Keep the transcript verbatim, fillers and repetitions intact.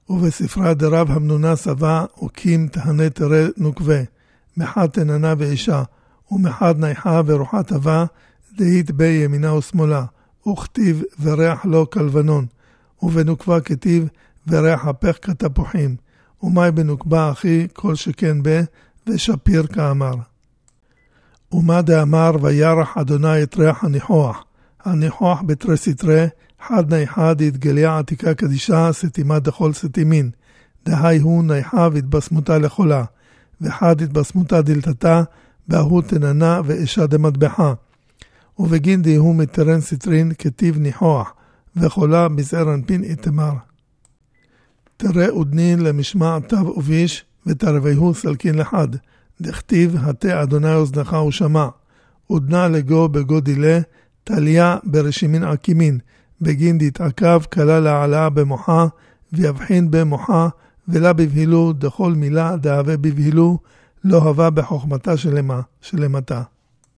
ובספרה דרב המנונה סבא, וקים תהנה תראה נוקבה, מחד תננה ואישה, ומחד נייחה ורוחת אבה, דהית בי ימינה ושמאלה, וכתיב וריח לו כלבנון, ובנוקבה כתיב וריח הפך כתפוחים, ומי בנוקבה אחי כל שכן בה, ושפיר כאמר. ומה דאמר וירח אדוני את ריח הניחוח, הניחוח בתרי סתרי, חד נייחה דהתגליה עתיקה קדישה, סתימה דכל סתימין, דהי הוא נייחה והתבשמותה לחולה, וחד התבשמותה דלתתה, בהוא תננה ואישה דמטבחה. ובגין דהוא מתרן סטרין כתיב ניחוח, וחולה בזער אנפין איתמר. תראה ודנין למשמע תב וביש, ותרוויהו סלקין לחד, דכתיב התה אדוני אוזנך ושמע, ודנה לגו בגו דילה, תליה ברשימין עקימין, בגין דתעקב כלה לעלה במוחה, ויבחין במוחה, ולה בבהילו דכל מילה דהווה בבהילו, לא הווה בחוכמתה שלמה, שלמתה.